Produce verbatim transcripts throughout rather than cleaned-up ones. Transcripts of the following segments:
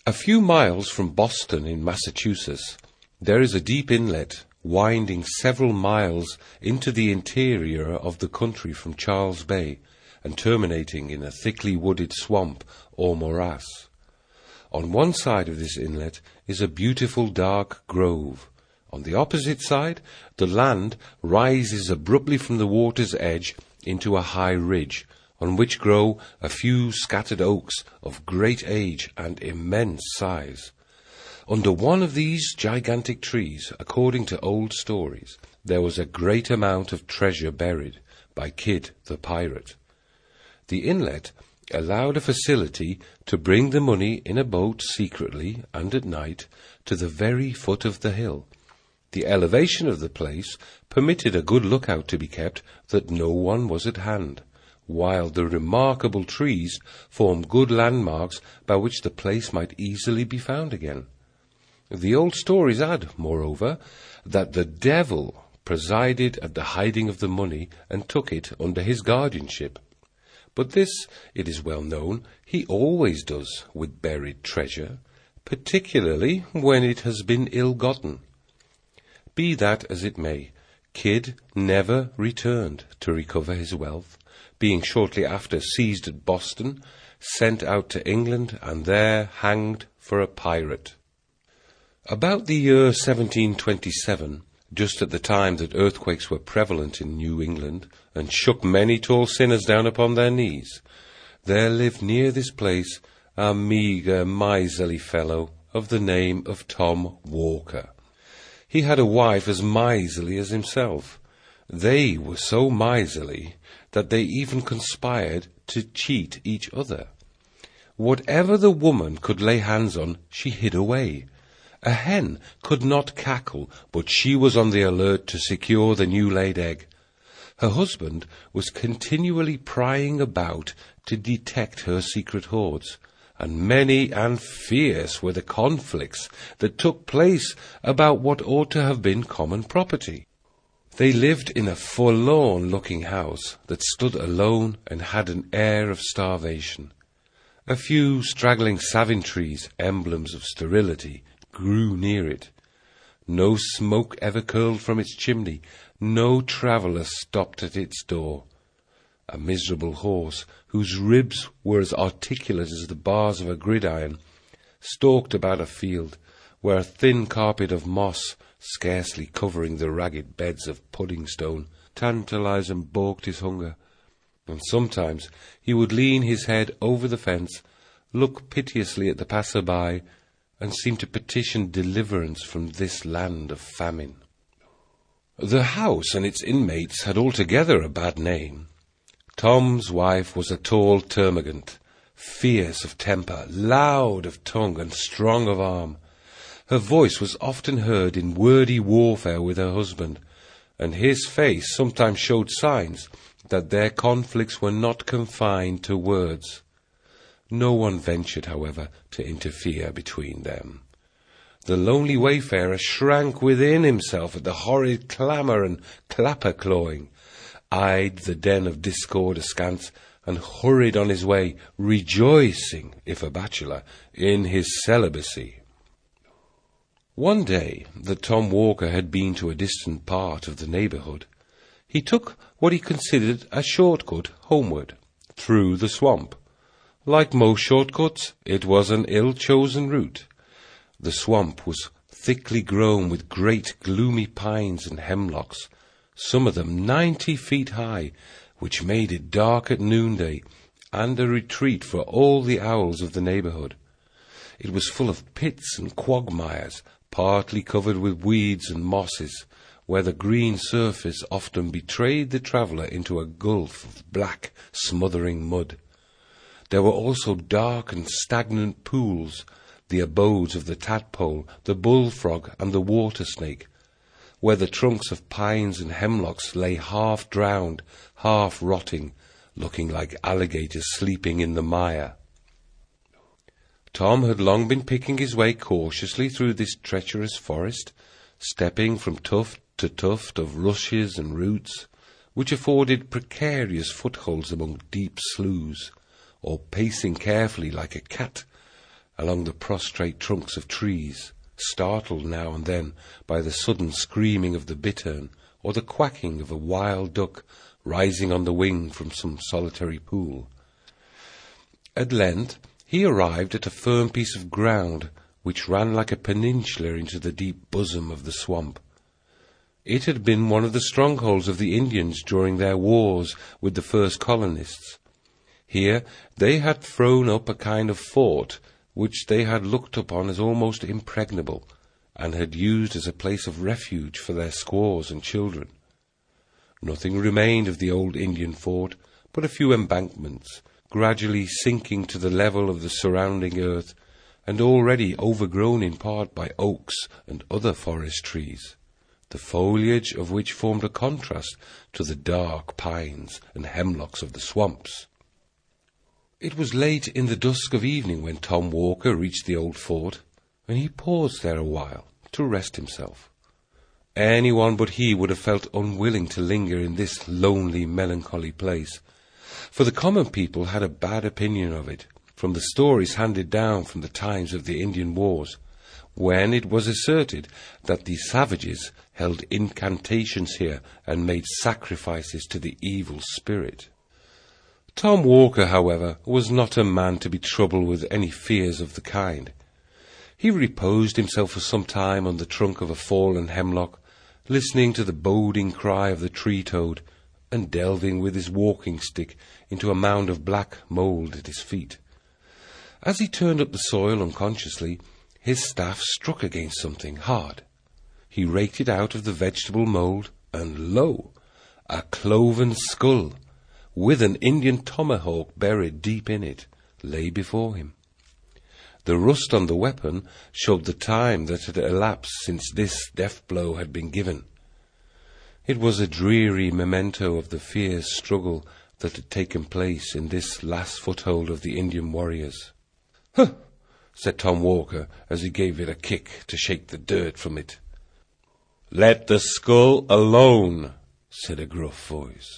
A few miles from Boston in Massachusetts, there is a deep inlet winding several miles into the interior of the country from Charles Bay and terminating in a thickly wooded swamp or morass. On one side of this inlet is a beautiful dark grove. On the opposite side, the land rises abruptly from the water's edge into a high ridge, on which grow a few scattered oaks of great age and immense size. Under one of these gigantic trees, according to old stories, there was a great amount of treasure buried by Kidd the pirate. The inlet allowed a facility to bring the money in a boat secretly and at night to the very foot of the hill. The elevation of the place permitted a good lookout to be kept that no one was at hand, while the remarkable trees formed good landmarks by which the place might easily be found again. The old stories add, moreover, that the devil presided at the hiding of the money and took it under his guardianship. But this, it is well known, he always does with buried treasure, particularly when it has been ill-gotten. Be that as it may, Kidd never returned to recover his wealth, being shortly after seized at Boston, sent out to England, and there hanged for a pirate. About the year seventeen twenty-seven, just at the time that earthquakes were prevalent in New England, and shook many tall sinners down upon their knees, there lived near this place a meagre, miserly fellow of the name of Tom Walker. He had a wife as miserly as himself. They were so miserly that they even conspired to cheat each other. Whatever the woman could lay hands on, she hid away. A hen could not cackle, but she was on the alert to secure the new-laid egg. Her husband was continually prying about to detect her secret hoards, and many and fierce were the conflicts that took place about what ought to have been common property. They lived in a forlorn-looking house that stood alone and had an air of starvation. A few straggling savin trees, emblems of sterility, grew near it. No smoke ever curled from its chimney, no traveller stopped at its door. A miserable horse, whose ribs were as articulate as the bars of a gridiron, stalked about a field, where a thin carpet of moss, scarcely covering the ragged beds of pudding stone, tantalized and balked his hunger, and sometimes he would lean his head over the fence, look piteously at the passer-by, and seem to petition deliverance from this land of famine. The house and its inmates had altogether a bad name. Tom's wife was a tall termagant, fierce of temper, loud of tongue, and strong of arm. Her voice was often heard in wordy warfare with her husband, and his face sometimes showed signs that their conflicts were not confined to words. No one ventured, however, to interfere between them. The lonely wayfarer shrank within himself at the horrid clamour and clapper-clawing, eyed the den of discord askance, and hurried on his way, rejoicing, if a bachelor, in his celibacy. One day that Tom Walker had been to a distant part of the neighbourhood, he took what he considered a short-cut homeward, through the swamp. Like most short-cuts, it was an ill-chosen route. The swamp was thickly grown with great gloomy pines and hemlocks, some of them ninety feet high, which made it dark at noonday, and a retreat for all the owls of the neighbourhood. It was full of pits and quagmires, partly covered with weeds and mosses, where the green surface often betrayed the traveller into a gulf of black, smothering mud. There were also dark and stagnant pools, the abodes of the tadpole, the bullfrog, and the water-snake, where the trunks of pines and hemlocks lay half-drowned, half-rotting, looking like alligators sleeping in the mire. Tom had long been picking his way cautiously through this treacherous forest, stepping from tuft to tuft of rushes and roots, which afforded precarious footholds among deep sloughs, or pacing carefully like a cat along the prostrate trunks of trees, startled now and then by the sudden screaming of the bittern or the quacking of a wild duck rising on the wing from some solitary pool. At length he arrived at a firm piece of ground which ran like a peninsula into the deep bosom of the swamp. It had been one of the strongholds of the Indians during their wars with the first colonists. Here they had thrown up a kind of fort which they had looked upon as almost impregnable, and had used as a place of refuge for their squaws and children. Nothing remained of the old Indian fort but a few embankments, gradually sinking to the level of the surrounding earth, and already overgrown in part by oaks and other forest trees, the foliage of which formed a contrast to the dark pines and hemlocks of the swamps. It was late in the dusk of evening when Tom Walker reached the old fort, and he paused there a while to rest himself. Anyone but he would have felt unwilling to linger in this lonely, melancholy place, for the common people had a bad opinion of it, from the stories handed down from the times of the Indian wars, when it was asserted that the savages held incantations here and made sacrifices to the evil spirit. Tom Walker, however, was not a man to be troubled with any fears of the kind. He reposed himself for some time on the trunk of a fallen hemlock, listening to the boding cry of the tree-toad, and delving with his walking-stick into a mound of black mould at his feet. As he turned up the soil unconsciously, his staff struck against something hard. He raked it out of the vegetable mould, and lo! a cloven skull, with an Indian tomahawk buried deep in it, lay before him. The rust on the weapon showed the time that had elapsed since this death blow had been given. It was a dreary memento of the fierce struggle that had taken place in this last foothold of the Indian warriors. "Huh!" said Tom Walker, as he gave it a kick to shake the dirt from it. "Let the skull alone," said a gruff voice.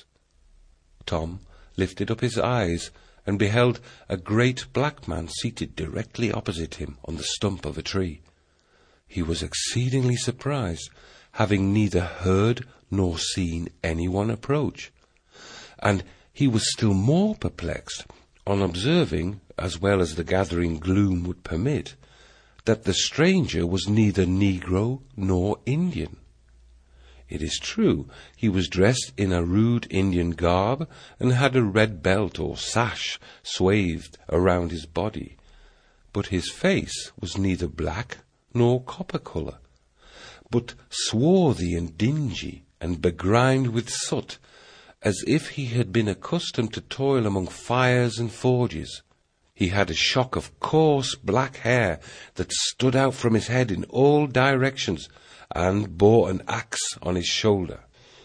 Tom lifted up his eyes and beheld a great black man seated directly opposite him on the stump of a tree. He was exceedingly surprised, having neither heard nor seen anyone approach, and he was still more perplexed on observing, as well as the gathering gloom would permit, that the stranger was neither Negro nor Indian. It is true, he was dressed in a rude Indian garb, and had a red belt or sash swathed around his body, but his face was neither black nor copper colour, but swarthy and dingy, and begrimed with soot, as if he had been accustomed to toil among fires and forges. He had a shock of coarse black hair that stood out from his head in all directions, and bore an axe on his shoulder.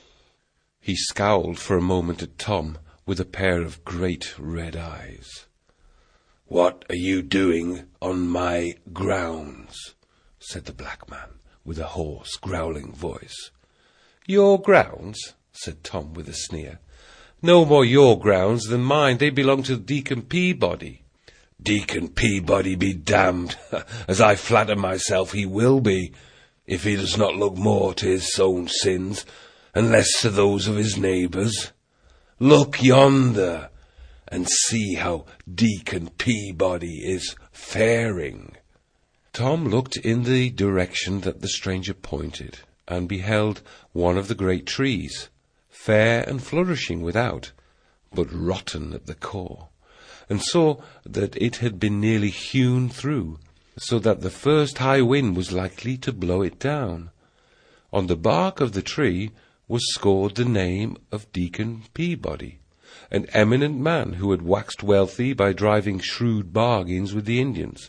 He scowled for a moment at Tom with a pair of great red eyes. "What are you doing on my grounds?" said the black man, with a hoarse, growling voice. "Your grounds?" said Tom with a sneer. "No more your grounds than mine. They belong to Deacon Peabody." "Deacon Peabody be damned, as I flatter myself he will be, if he does not look more to his own sins, and less to those of his neighbours. Look yonder, and see how Deacon Peabody is faring." Tom looked in the direction that the stranger pointed, and beheld one of the great trees, fair and flourishing without, but rotten at the core, and saw that it had been nearly hewn through, so that the first high wind was likely to blow it down. On the bark of the tree was scored the name of Deacon Peabody, an eminent man who had waxed wealthy by driving shrewd bargains with the Indians.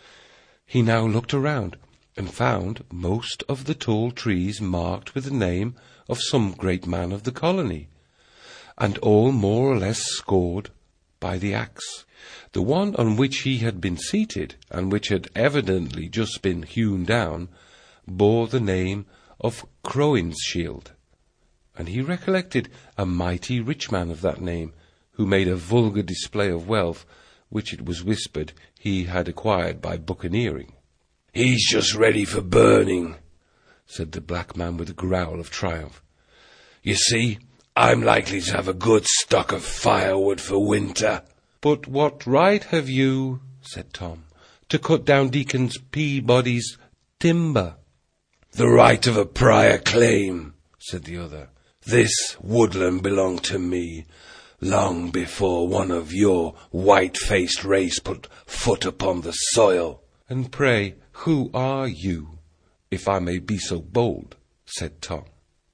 He now looked around, and found most of the tall trees marked with the name of some great man of the colony, and all more or less scored by the axe. The one on which he had been seated, and which had evidently just been hewn down, bore the name of Crowninshield, and he recollected a mighty rich man of that name, who made a vulgar display of wealth which it was whispered he had acquired by buccaneering. "He's just ready for burning," said the black man with a growl of triumph. "You see, I'm likely to have a good stock of firewood for winter." "But what right have you," said Tom, "to cut down Deacon Peabody's timber?" "The right of a prior claim," said the other. "This woodland belonged to me long before one of your white-faced race put foot upon the soil." "And pray, who are you, if I may be so bold?" said Tom.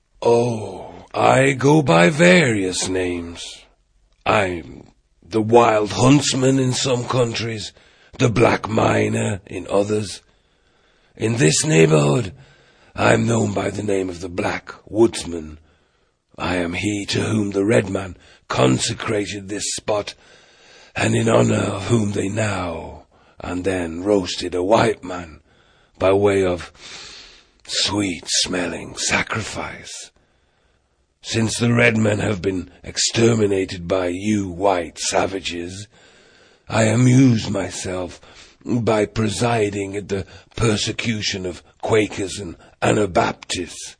"Oh, I go by various names. I'm the wild huntsman in some countries, the black miner in others. In this neighborhood, I'm known by the name of the Black Woodsman. I am he to whom the red man consecrated this spot, and in honor of whom they now and then roasted a white man by way of sweet-smelling sacrifice. Since the red men have been exterminated by you white savages, I amuse myself by presiding at the persecution of Quakers and Anabaptists.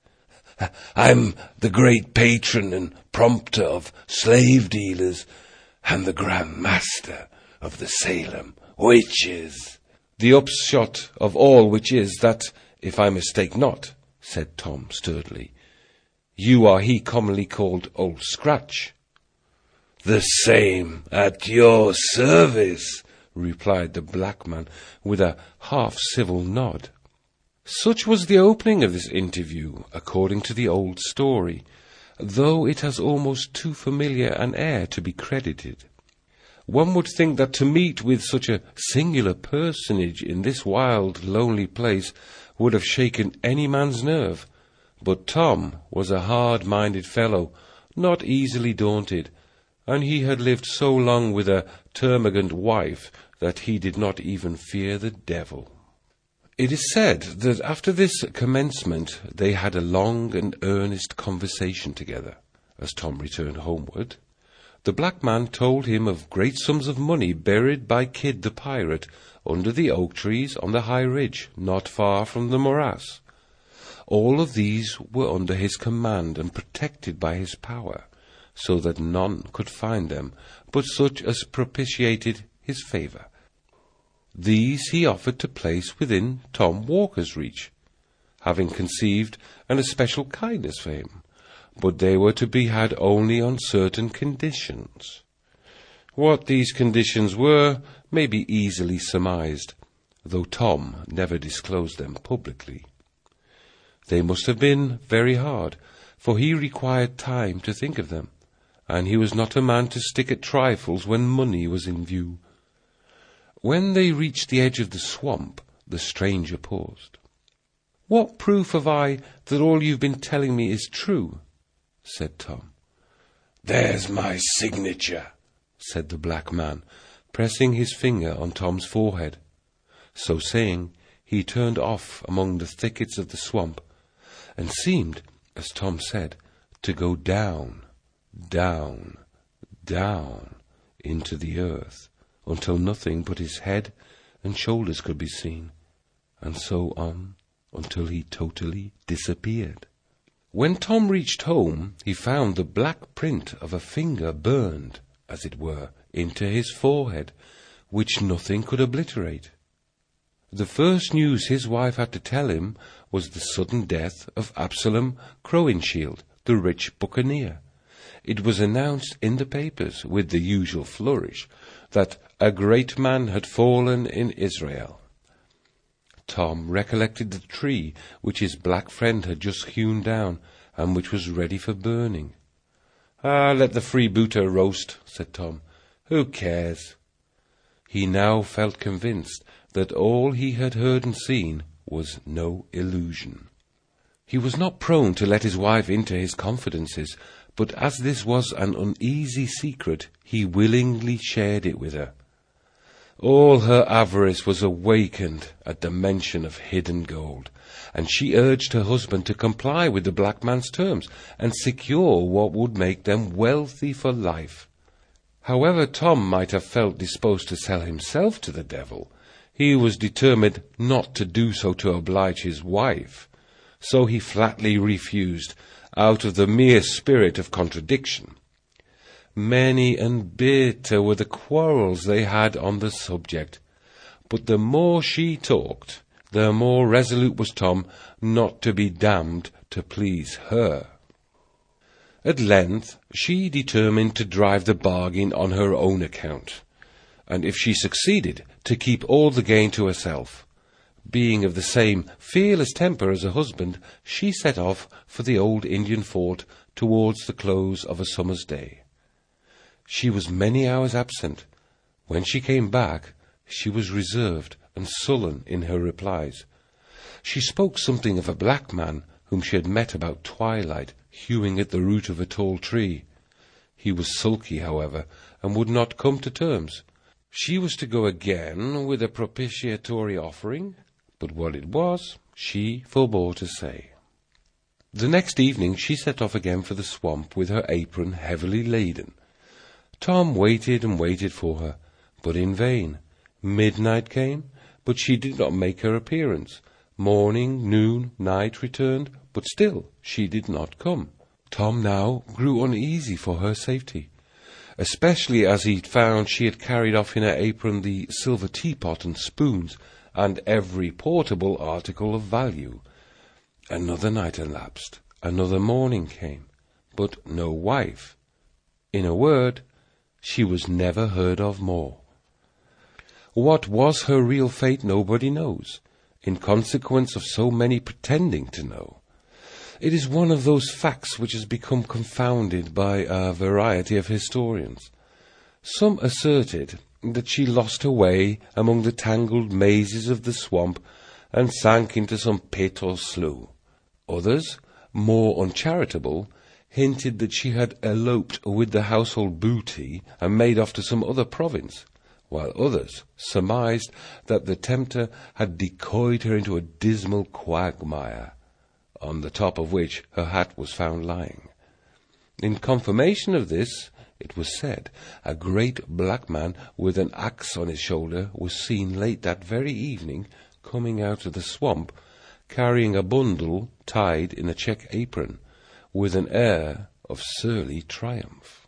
I'm the great patron and prompter of slave dealers and the Grand Master of the Salem witches." "The upshot of all which is that, if I mistake not," said Tom sturdily, "you are he commonly called Old Scratch." "The same, at your service," replied the black man with a half-civil nod. Such was the opening of this interview, according to the old story, though it has almost too familiar an air to be credited. One would think that to meet with such a singular personage in this wild, lonely place would have shaken any man's nerve, but Tom was a hard-minded fellow, not easily daunted, and he had lived so long with a termagant wife that he did not even fear the devil. It is said that after this commencement they had a long and earnest conversation together, as Tom returned homeward. The black man told him of great sums of money buried by Kidd the pirate under the oak trees on the high ridge, not far from the morass. All of these were under his command and protected by his power, so that none could find them but such as propitiated his favour. These he offered to place within Tom Walker's reach, having conceived an especial kindness for him, but they were to be had only on certain conditions. What these conditions were may be easily surmised, though Tom never disclosed them publicly. They must have been very hard, for he required time to think of them, and he was not a man to stick at trifles when money was in view. When they reached the edge of the swamp, the stranger paused. "What proof have I that all you've been telling me is true?" said Tom. "There's my signature," said the black man, pressing his finger on Tom's forehead. So saying, he turned off among the thickets of the swamp, and seemed, as Tom said, to go down, down, down into the earth, until nothing but his head and shoulders could be seen, and so on until he totally disappeared. When Tom reached home, he found the black print of a finger burned, as it were, into his forehead, which nothing could obliterate. The first news his wife had to tell him was the sudden death of Absalom Crowninshield, the rich buccaneer. It was announced in the papers, with the usual flourish, that a great man had fallen in Israel. Tom recollected the tree which his black friend had just hewn down, and which was ready for burning. "Ah, let the freebooter roast," said Tom. "Who cares?" He now felt convinced that all he had heard and seen was no illusion. He was not prone to let his wife into his confidences, but as this was an uneasy secret, he willingly shared it with her. All her avarice was awakened at the mention of hidden gold, and she urged her husband to comply with the black man's terms and secure what would make them wealthy for life. However Tom might have felt disposed to sell himself to the devil, he was determined not to do so to oblige his wife, so he flatly refused, out of the mere spirit of contradiction. Many and bitter were the quarrels they had on the subject, but the more she talked, the more resolute was Tom not to be damned to please her. At length she determined to drive the bargain on her own account, and if she succeeded, to keep all the gain to herself. Being of the same fearless temper as her husband, she set off for the old Indian fort towards the close of a summer's day. She was many hours absent. When she came back, she was reserved and sullen in her replies. She spoke something of a black man whom she had met about twilight, hewing at the root of a tall tree. He was sulky, however, and would not come to terms. She was to go again with a propitiatory offering, but what it was, she forbore to say. The next evening she set off again for the swamp with her apron heavily laden. Tom waited and waited for her, but in vain. Midnight came, but she did not make her appearance. Morning, noon, night returned, but still she did not come. Tom now grew uneasy for her safety, especially as he found she had carried off in her apron the silver teapot and spoons, and every portable article of value. Another night elapsed, another morning came, but no wife. In a word, she was never heard of more. What was her real fate nobody knows, in consequence of so many pretending to know. It is one of those facts which has become confounded by a variety of historians. Some asserted that she lost her way among the tangled mazes of the swamp and sank into some pit or slough. Others, more uncharitable, hinted that she had eloped with the household booty and made off to some other province, while others surmised that the tempter had decoyed her into a dismal quagmire, on the top of which her hat was found lying. In confirmation of this, it was said, a great black man with an axe on his shoulder was seen late that very evening coming out of the swamp, carrying a bundle tied in a check apron, with an air of surly triumph.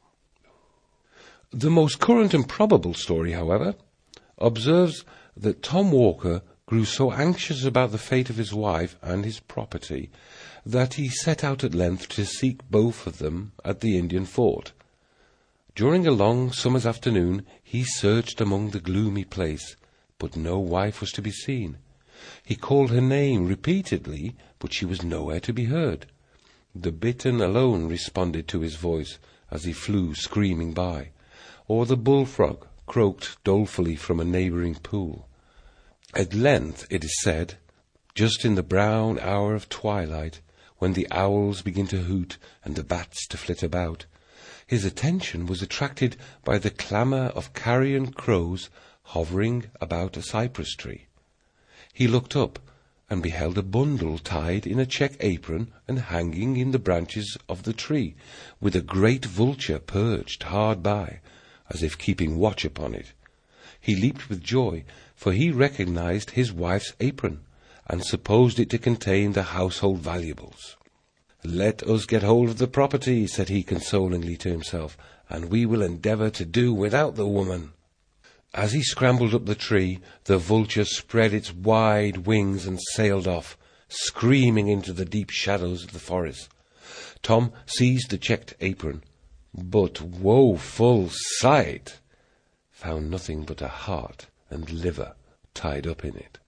The most current and probable story, however, observes that Tom Walker grew so anxious about the fate of his wife and his property that he set out at length to seek both of them at the Indian fort. During a long summer's afternoon he searched among the gloomy place, but no wife was to be seen. He called her name repeatedly, but she was nowhere to be heard. The bittern alone responded to his voice as he flew screaming by, or the bullfrog croaked dolefully from a neighbouring pool. At length, it is said, just in the brown hour of twilight, when the owls begin to hoot and the bats to flit about, his attention was attracted by the clamour of carrion crows hovering about a cypress tree. He looked up and beheld a bundle tied in a check apron and hanging in the branches of the tree, with a great vulture perched hard by, as if keeping watch upon it. He leaped with joy, for he recognized his wife's apron, and supposed it to contain the household valuables. "Let us get hold of the property," said he consolingly to himself, "and we will endeavour to do without the woman." As he scrambled up the tree, the vulture spread its wide wings and sailed off, screaming into the deep shadows of the forest. Tom seized the checked apron, but woeful sight! Found nothing but a heart and liver tied up in it.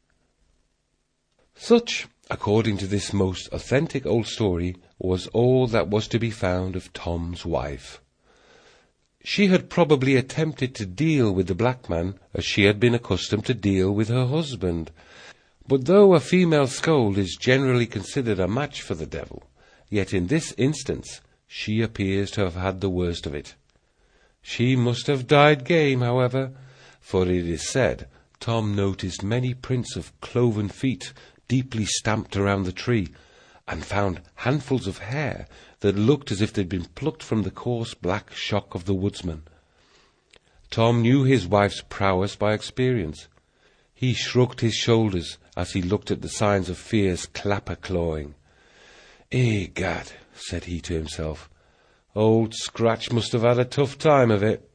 Such, according to this most authentic old story, was all that was to be found of Tom's wife. She had probably attempted to deal with the black man as she had been accustomed to deal with her husband. But though a female scold is generally considered a match for the devil, yet in this instance she appears to have had the worst of it. She must have died game, however, for it is said Tom noticed many prints of cloven feet deeply stamped around the tree, and found handfuls of hair that looked as if they'd been plucked from the coarse black shock of the woodsman. Tom knew his wife's prowess by experience. He shrugged his shoulders as he looked at the signs of fierce clapper-clawing. "Egad," said he to himself, "old Scratch must have had a tough time of it."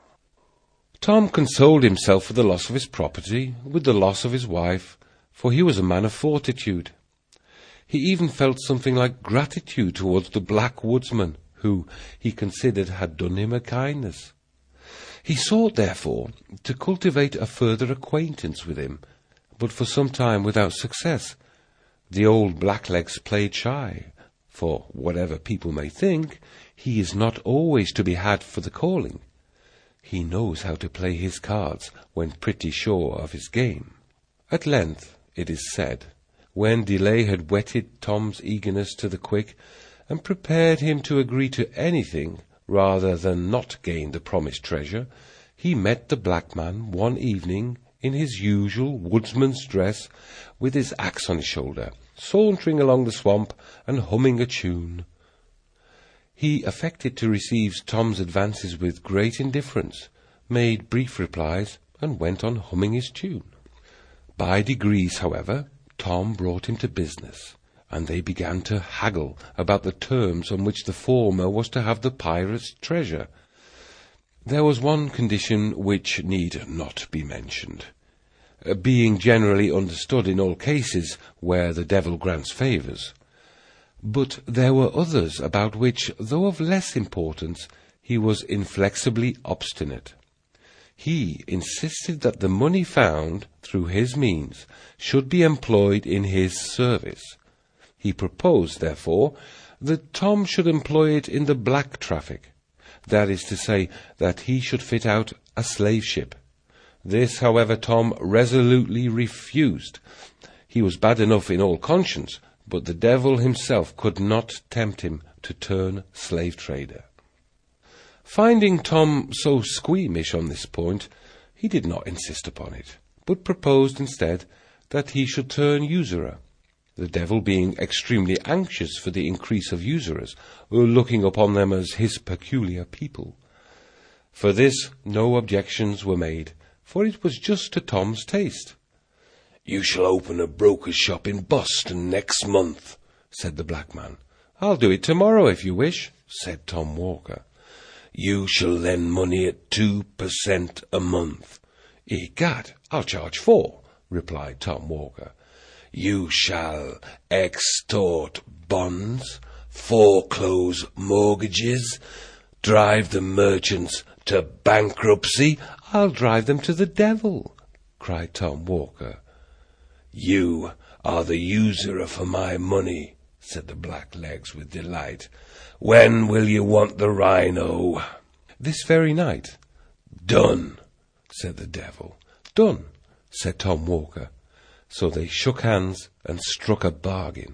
Tom consoled himself for the loss of his property with the loss of his wife, for he was a man of fortitude. He even felt something like gratitude towards the black woodsman, who he considered had done him a kindness. He sought, therefore, to cultivate a further acquaintance with him, but for some time without success. The old blacklegs played shy, for whatever people may think, he is not always to be had for the calling. He knows how to play his cards when pretty sure of his game. At length, it is said, when delay had whetted Tom's eagerness to the quick, and prepared him to agree to anything rather than not gain the promised treasure, he met the black man one evening in his usual woodsman's dress, with his axe on his shoulder, sauntering along the swamp and humming a tune. He affected to receive Tom's advances with great indifference, made brief replies, and went on humming his tune. By degrees, however, Tom brought him to business, and they began to haggle about the terms on which the former was to have the pirate's treasure. There was one condition which need not be mentioned, being generally understood in all cases where the devil grants favours. But there were others about which, though of less importance, he was inflexibly obstinate. He insisted that the money found through his means should be employed in his service. He proposed, therefore, that Tom should employ it in the black traffic, that is to say, that he should fit out a slave ship. This, however, Tom resolutely refused. He was bad enough in all conscience, but the devil himself could not tempt him to turn slave-trader. Finding Tom so squeamish on this point, he did not insist upon it, but proposed instead that he should turn usurer, the devil being extremely anxious for the increase of usurers, looking upon them as his peculiar people. For this no objections were made, for it was just to Tom's taste. "You shall open a broker's shop in Boston next month," said the black man. "I'll do it tomorrow, if you wish," said Tom Walker. "You shall lend money at two per cent a month." "Egad, I'll charge four," replied Tom Walker. "You shall extort bonds, foreclose mortgages, drive the merchants to bankruptcy." "I'll drive them to the devil," cried Tom Walker. "You are the usurer for my money," said the blacklegs with delight. "When will you want the rhino?" "This very night." "Done," said the devil. "Done," said Tom Walker. So they shook hands and struck a bargain.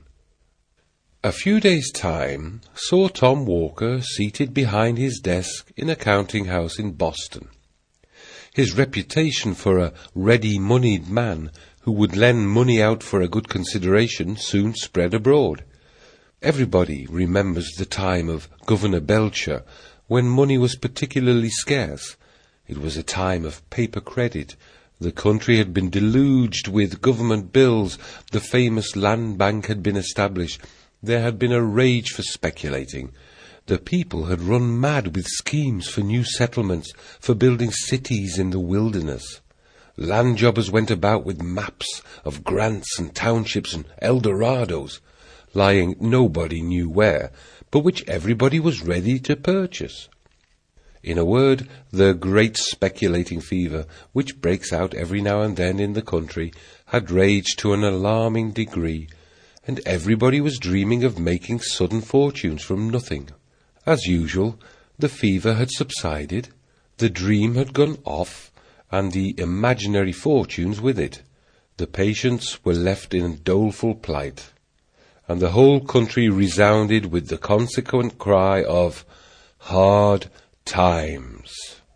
A few days' time saw Tom Walker seated behind his desk in a counting-house in Boston. His reputation for a ready-moneyed man who would lend money out for a good consideration soon spread abroad. Everybody remembers the time of Governor Belcher, when money was particularly scarce. It was a time of paper credit. The country had been deluged with government bills. The famous land bank had been established. There had been a rage for speculating. The people had run mad with schemes for new settlements, for building cities in the wilderness. Land jobbers went about with maps of grants and townships and Eldorados, lying nobody knew where, but which everybody was ready to purchase. In a word, the great speculating fever, which breaks out every now and then in the country, had raged to an alarming degree, and everybody was dreaming of making sudden fortunes from nothing. As usual, the fever had subsided, the dream had gone off, and the imaginary fortunes with it. The patients were left in doleful plight, and the whole country resounded with the consequent cry of hard times.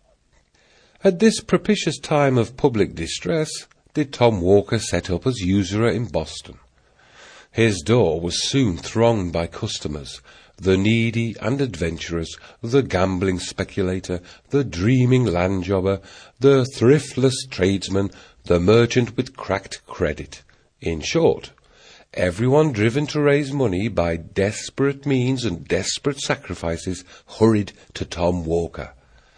At this propitious time of public distress did Tom Walker set up as usurer in Boston. His door was soon thronged by customers. the needy and adventurous, the gambling speculator, the dreaming land jobber, the thriftless tradesman, the merchant with cracked credit. In short, everyone driven to raise money by desperate means and desperate sacrifices hurried to Tom Walker.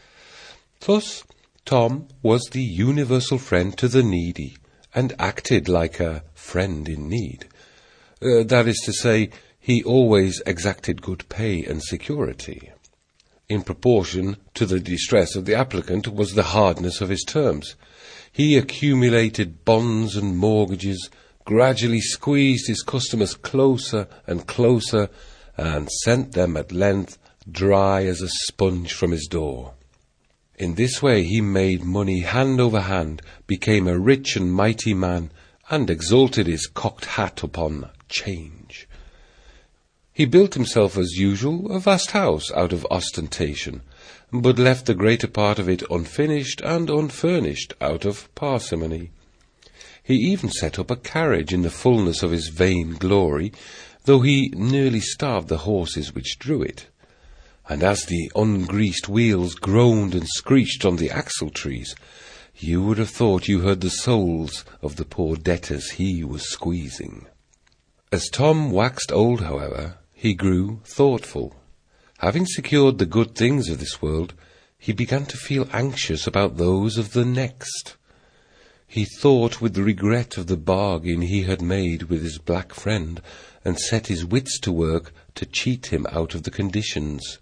Thus, Tom was the universal friend to the needy, and acted like a friend in need. Uh, that is to say, he always exacted good pay and security. In proportion to the distress of the applicant was the hardness of his terms. He accumulated bonds and mortgages, gradually squeezed his customers closer and closer, and sent them at length dry as a sponge from his door. In this way he made money hand over hand, became a rich and mighty man, and exalted his cocked hat upon change. He built himself as usual a vast house out of ostentation, but left the greater part of it unfinished and unfurnished out of parsimony. He even set up a carriage in the fullness of his vain glory, though he nearly starved the horses which drew it. And as the ungreased wheels groaned and screeched on the axle-trees, you would have thought you heard the souls of the poor debtors he was squeezing. As Tom waxed old, however, he grew thoughtful. Having secured the good things of this world, he began to feel anxious about those of the next. He thought with regret of the bargain he had made with his black friend, and set his wits to work to cheat him out of the conditions.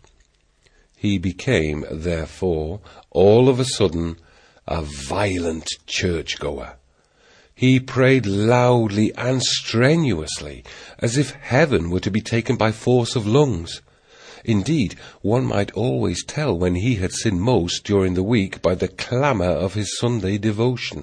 He became, therefore, all of a sudden, a violent church-goer. He prayed loudly and strenuously, as if heaven were to be taken by force of lungs. Indeed, one might always tell when he had sinned most during the week by the clamour of his Sunday devotion.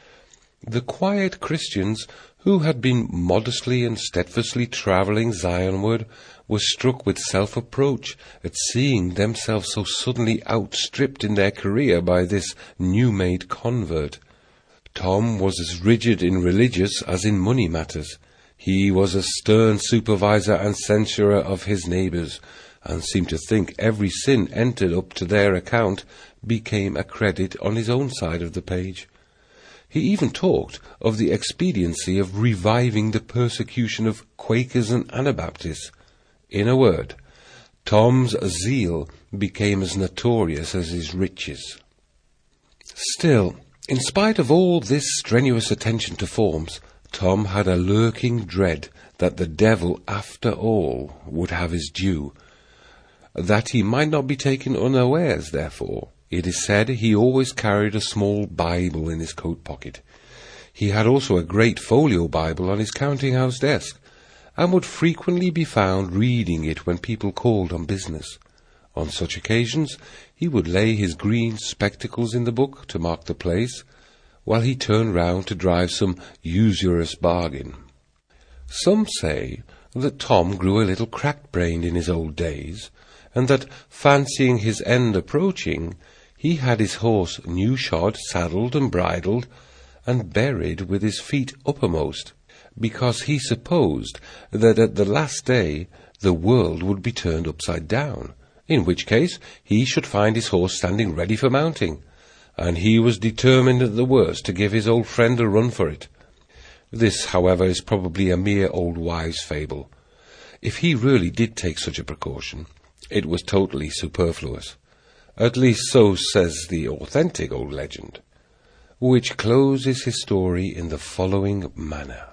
The quiet Christians, who had been modestly and steadfastly travelling Zionward, were struck with self-reproach at seeing themselves so suddenly outstripped in their career by this new-made convert. Tom was as rigid in religious as in money matters. He was a stern supervisor and censurer of his neighbours, and seemed to think every sin entered up to their account became a credit on his own side of the page. He even talked of the expediency of reviving the persecution of Quakers and Anabaptists. In a word, Tom's zeal became as notorious as his riches. Still, in spite of all this strenuous attention to forms, Tom had a lurking dread that the devil, after all, would have his due. That he might not be taken unawares, therefore, it is said he always carried a small Bible in his coat pocket. He had also a great folio Bible on his counting-house desk, and would frequently be found reading it when people called on business. On such occasions he would lay his green spectacles in the book to mark the place, while he turned round to drive some usurious bargain. Some say that Tom grew a little cracked-brained in his old days, and that, fancying his end approaching, he had his horse new-shod, saddled and bridled, and buried with his feet uppermost, because he supposed that at the last day the world would be turned upside down, in which case he should find his horse standing ready for mounting, and he was determined at the worst to give his old friend a run for it. This, however, is probably a mere old wives' fable. If he really did take such a precaution, it was totally superfluous. At least so says the authentic old legend, which closes his story in the following manner.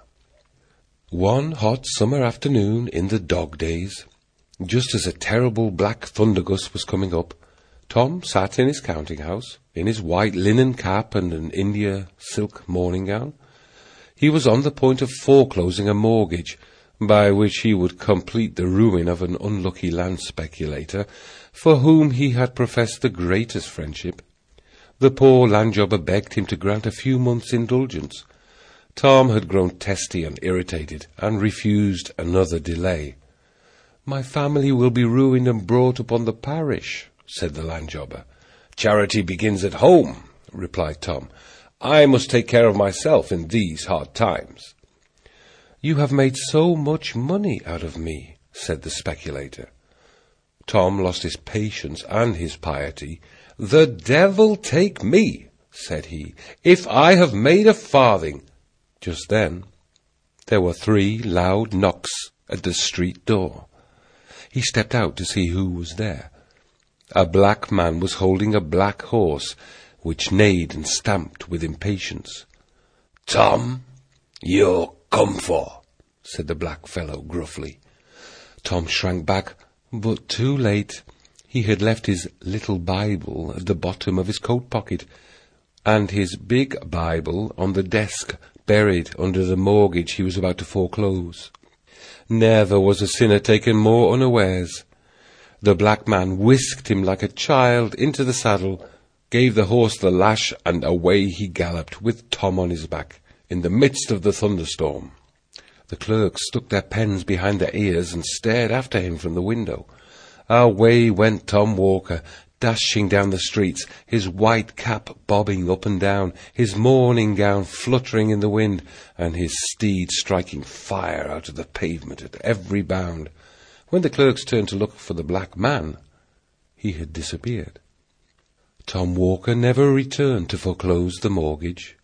One hot summer afternoon in the dog days, just as a terrible black thundergust was coming up, Tom sat in his counting-house, in his white linen cap and an India silk morning-gown. He was on the point of foreclosing a mortgage, by which he would complete the ruin of an unlucky land speculator, for whom he had professed the greatest friendship. The poor land-jobber begged him to grant a few months' indulgence. Tom had grown testy and irritated, and refused another delay. "My family will be ruined and brought upon the parish," said the land-jobber. "Charity begins at home," replied Tom. "I must take care of myself in these hard times." "You have made so much money out of me," said the speculator. Tom lost his patience and his piety. "The devil take me," said he, "if I have made a farthing." Just then there were three loud knocks at the street door. He stepped out to see who was there. A black man was holding a black horse, which neighed and stamped with impatience. "Tom, you're come for," said the black fellow gruffly. Tom shrank back, but too late. He had left his little Bible at the bottom of his coat pocket, and his big Bible on the desk, buried under the mortgage he was about to foreclose. Never was a sinner taken more unawares. The black man whisked him like a child into the saddle, gave the horse the lash, and away he galloped, with Tom on his back, in the midst of the thunderstorm. The clerks stuck their pens behind their ears and stared after him from the window. Away went Tom Walker, dashing down the streets, his white cap bobbing up and down, his morning gown fluttering in the wind, and his steed striking fire out of the pavement at every bound. When the clerks turned to look for the black man, he had disappeared. Tom Walker never returned to foreclose the mortgage.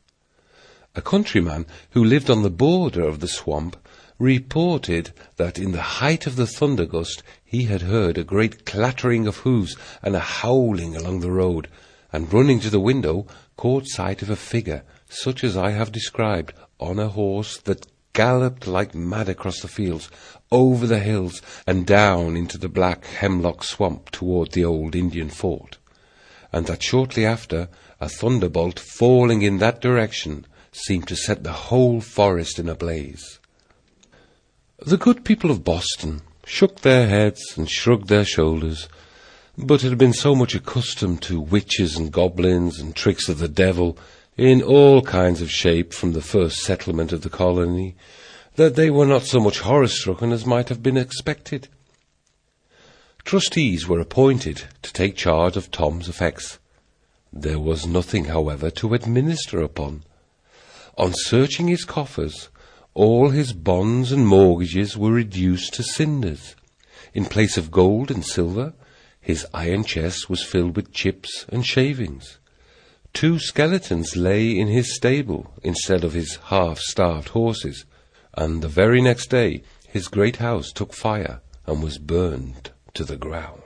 A countryman who lived on the border of the swamp reported that in the height of the thunder gust he had heard a great clattering of hoofs and a howling along the road, and running to the window caught sight of a figure such as I have described, on a horse that galloped like mad across the fields, over the hills, and down into the black hemlock swamp toward the old Indian fort, and that shortly after a thunderbolt falling in that direction seemed to set the whole forest in a blaze. The good people of Boston shook their heads and shrugged their shoulders, but had been so much accustomed to witches and goblins and tricks of the devil in all kinds of shape from the first settlement of the colony, that they were not so much horror-stricken as might have been expected. Trustees were appointed to take charge of Tom's effects. There was nothing, however, to administer upon. On searching his coffers, all his bonds and mortgages were reduced to cinders. In place of gold and silver, his iron chest was filled with chips and shavings. Two skeletons lay in his stable instead of his half-starved horses, and the very next day his great house took fire and was burned to the ground.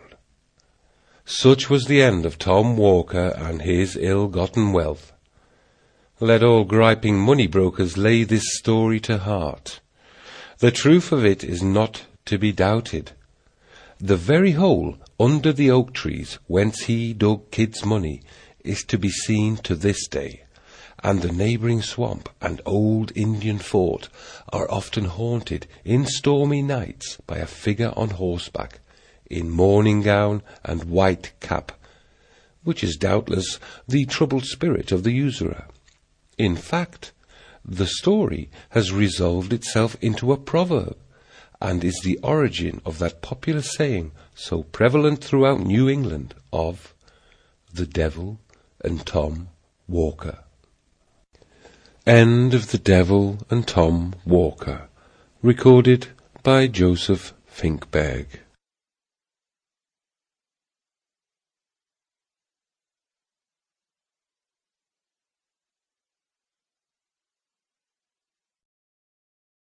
Such was the end of Tom Walker and his ill-gotten wealth. Let all griping money-brokers lay this story to heart. The truth of it is not to be doubted. The very hole under the oak trees whence he dug Kidd's money is to be seen to this day, and the neighbouring swamp and old Indian fort are often haunted in stormy nights by a figure on horseback, in morning gown and white cap, which is doubtless the troubled spirit of the usurer. In fact, the story has resolved itself into a proverb, and is the origin of that popular saying so prevalent throughout New England of the Devil and Tom Walker. End of The Devil and Tom Walker, recorded by Joseph Finkberg.